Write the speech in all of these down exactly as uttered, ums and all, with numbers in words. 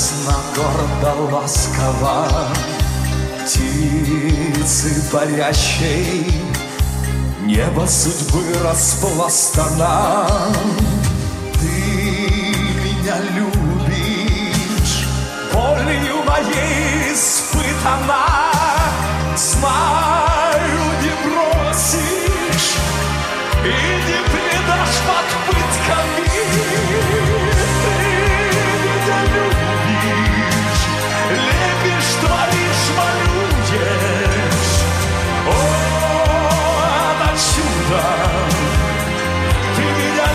Весна гордо ласкова, птицы парящей, небо судьбы распластана. Ты меня любишь, болью моей испытана. Знаю, не бросишь и не предашь под пытками. Лепишь, творишь, малюешь. О, это чудо! Ты меня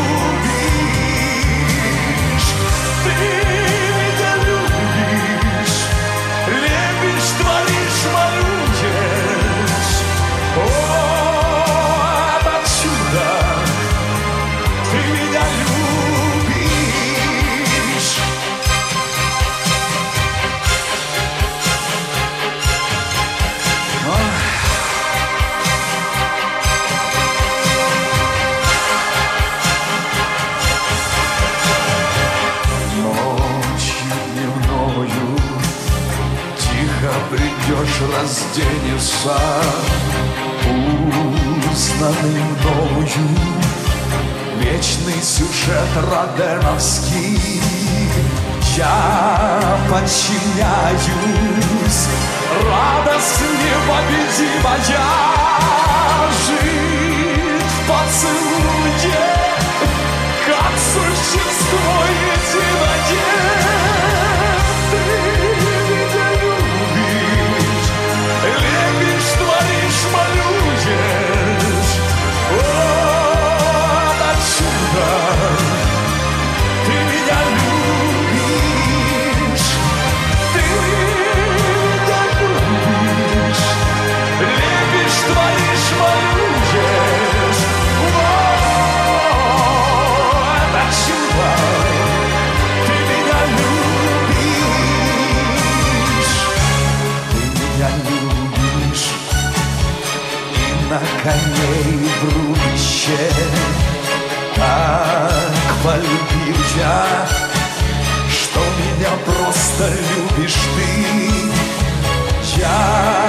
любишь. Ты меня любишь. Лепишь, творишь, малюешь. О, это чудо! Ты меня любишь. Придешь, разденешься, узнанный мною, вечный сюжет роденовский. Я подчиняюсь, радость непобедимая, жить в поцелуе, как существо единое. Лепишь, творишь, малюешь. О, это чудо! Ты меня любишь. Ты меня любишь. Лепишь, творишь, малюешь. О, это чудо! Ты меня любишь. Ты меня любишь. На коней в рубище, так полюбил я, что меня просто любишь ты. Я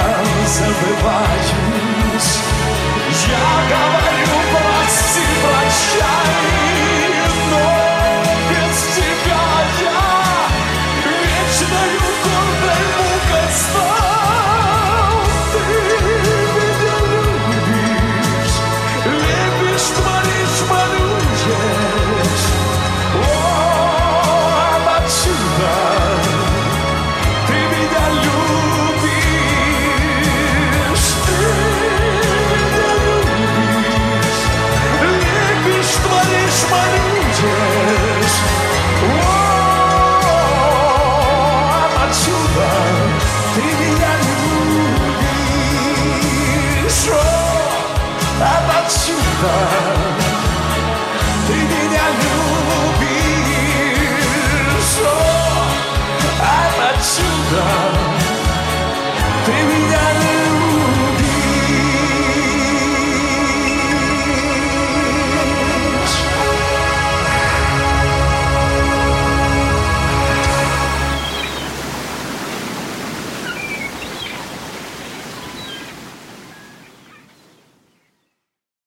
забываюсь, я говорю прости, прощай, но без тебя я вечною гордой мукой стал. Ты творишь, малюешь. О, это чудо! Ты меня любишь. Ты меня любишь. Лепишь, творишь, малюешь. О, это чудо! Ты меня любишь. О, это чудо! Ты меня любишь. О, это чудо!